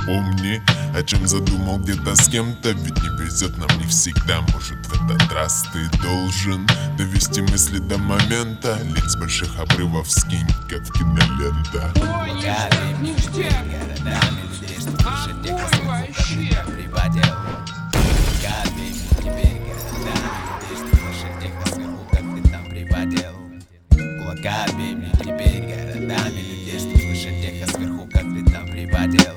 Помни, о чем задумал где-то с кем-то. Ведь не везет нам не всегда. Может, в этот раз ты должен довести мысли до момента. Лень с больших обрывов скинь, как в кинолента. Кулака бей мне теперь городами людей, что слышат эхо сверху, как ты там приводил.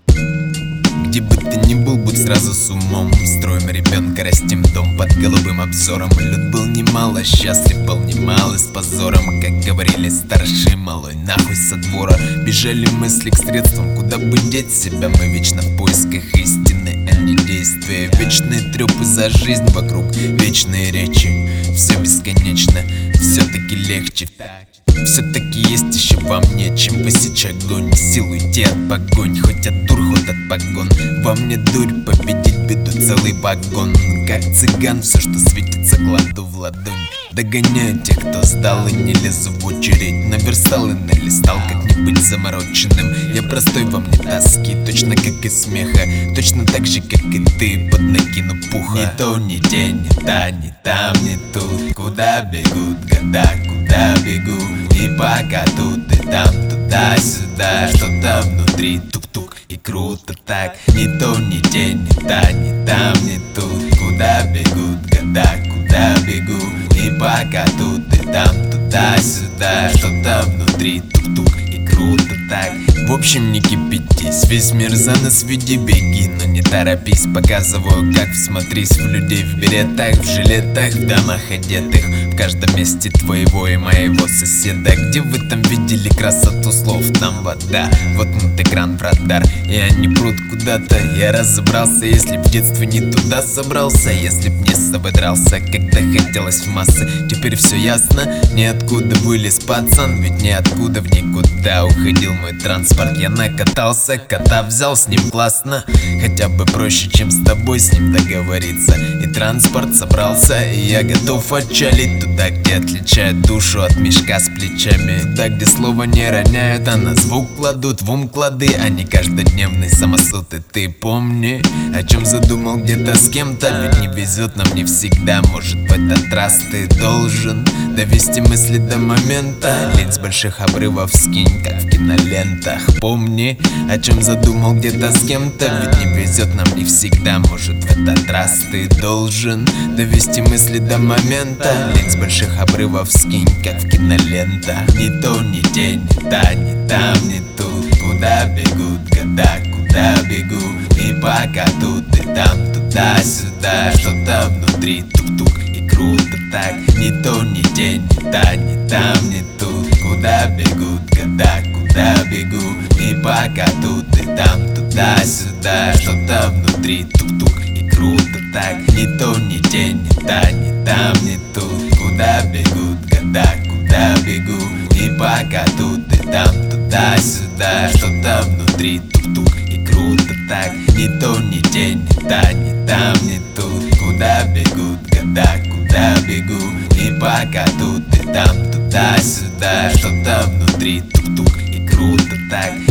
Где бы ты ни был, будь сразу с умом. Строим ребенка, растим дом под голубым обзором. Люд был немало счастлив, был немал и с позором. Как говорили старшие, малой нахуй со двора. Бежали мысли к средствам, куда бы деть себя. Мы вечно в поисках истины, а не действия. Вечные трёпы за жизнь вокруг, вечные речи. Все бесконечно, все-таки легче. Все-таки есть еще во мне чем посечь огонь. Сил уйти от погонь, хоть от дур, хоть от погон. Во мне дурь, победить беду целый вагон. Как цыган, все, что светится, кладу в ладонь. Догоняю тех, кто сдал, и не лезу в очередь. Наверстал и налистал, как не быть замороченным. Я простой, во мне тоски, точно как и смеха. Точно так же, как и ты, под накину пуха. Не то, не день, не та, не там, не тут. Куда бегут года, куда бегу? И пока тут и там, туда-сюда. Что-то внутри тук-тук и круто так. Не то, не день, не та, не там, не тут. Куда бегут года, куда бегу? И пока тут и там, туда-сюда. Что-то внутри тук-тук и круто так. В общем, не кипятись, весь мир за нас, веди, беги. Но не торопись, показываю, как всмотрись в людей. В беретах, в жилетах, в домах одетых. В каждом месте твоего и моего соседа. Где вы там видели красоту слов? Там вода, вот экран в радар. И они прут куда-то, я разобрался. Если б в детстве не туда собрался, если б не с собой дрался, когда хотелось в массы. Теперь все ясно, ниоткуда вылез пацан. Ведь ниоткуда в никуда уходил мой транспорт. Я накатался, кота взял, с ним классно. Хотя бы проще, чем с тобой с ним договориться. И транспорт собрался, и я готов отчалить туда, где отличают душу от мешка с плечами. Туда, где слова не роняют, а на звук кладут в ум клады. А не каждодневный самосуд. И ты помни, о чем задумал где-то с кем-то. Ведь не везет нам не всегда. Может, в этот раз ты должен довести мысли до момента. Лень с больших обрывов скинь, как в кинолентах. Помни, о чем задумал где-то с кем-то. Ведь не везет нам не всегда. Может, в этот раз ты должен довести мысли до момента. Лень с больших обрывов скинь, как в кинолентах. Не то, не день, не та, не там, не тут. Куда бегут года, куда бегу? И пока тут и там, туда-сюда. Что-то внутри тук-тук и круто так. Не то, не день, не та, не там, не тут. Куда бегут года, куда бегу? И пока тут и там, туда-сюда. Что-то внутри тук-тук и круто так. Не то, не день, не та, не там, не тут. Куда бегут года, куда бегу? И пока тут и там, туда-сюда. Что-то внутри тук-тук и круто так. Не то, не день, не та, не там, не тут. Куда бегут года, куда бегу? И пока тут и там, туда-сюда. Что-то внутри тук-тук и круто так.